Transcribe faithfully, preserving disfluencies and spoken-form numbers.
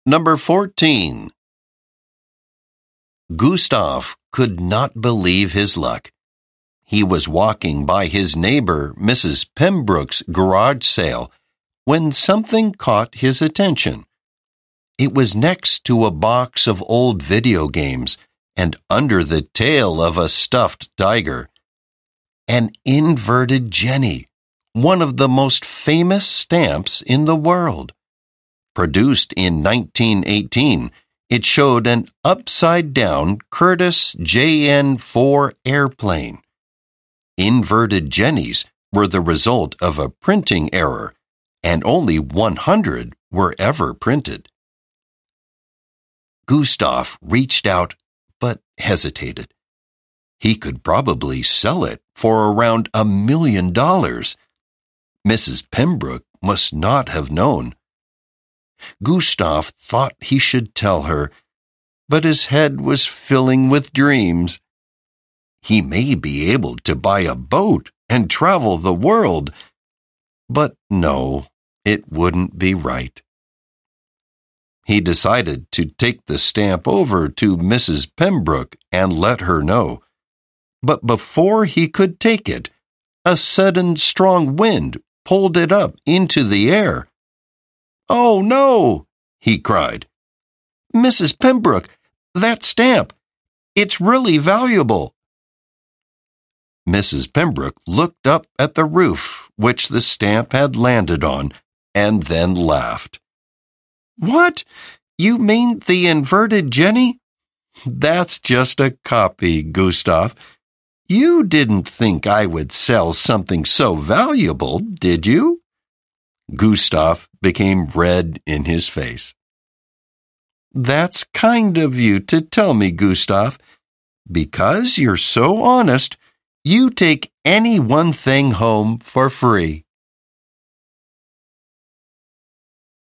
Number fourteen. Gustav could not believe his luck. He was walking by his neighbor, Missus Pembroke's garage sale, when something caught his attention. It was next to a box of old video games and under the tail of a stuffed tiger. An inverted Jenny, one of the most famous stamps in the world. Produced in nineteen eighteen, it showed an upside-down Curtiss J N four airplane. Inverted Jennies were the result of a printing error, and only one hundred were ever printed. Gustav reached out, but hesitated. He could probably sell it for around a million dollars. Missus Pembroke must not have known. Gustav thought he should tell her, but his head was filling with dreams. He may be able to buy a boat and travel the world, but no, it wouldn't be right. He decided to take the stamp over to Missus Pembroke and let her know. But before he could take it, a sudden strong wind pulled it up into the air. "Oh, no!" he cried. "Missus Pembroke, that stamp, it's really valuable." Missus Pembroke looked up at the roof which the stamp had landed on and then laughed. "What? You mean the inverted Jenny? That's just a copy, Gustav. You didn't think I would sell something so valuable, did you?" Gustav became red in his face. "That's kind of you to tell me, Gustav. Because you're so honest, you take any one thing home for free."